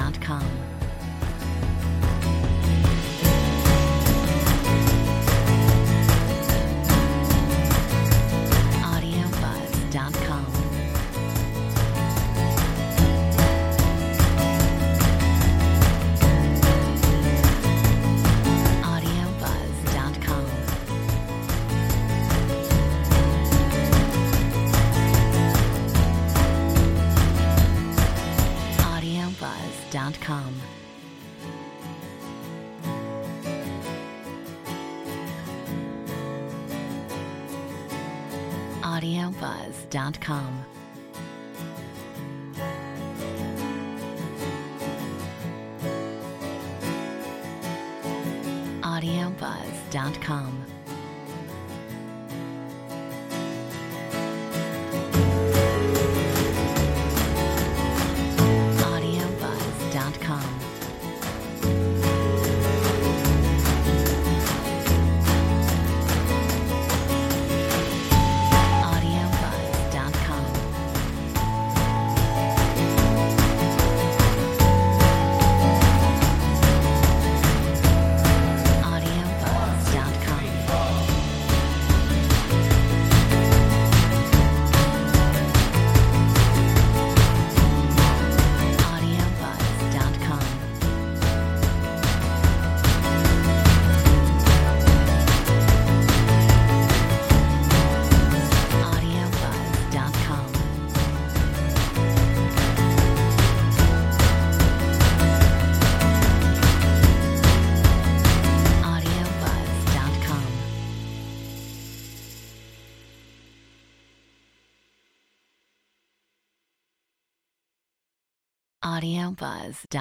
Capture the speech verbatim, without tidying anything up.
dot com. audio buzz dot com. audio buzz dot com. audio buzz dot com. audio buzz dot com. audio buzz dot com. audio buzz dot com. audio buzz dot com. audio buzz dot com. audio buzz dot com. audio buzz dot com. audio buzz dot com. audio buzz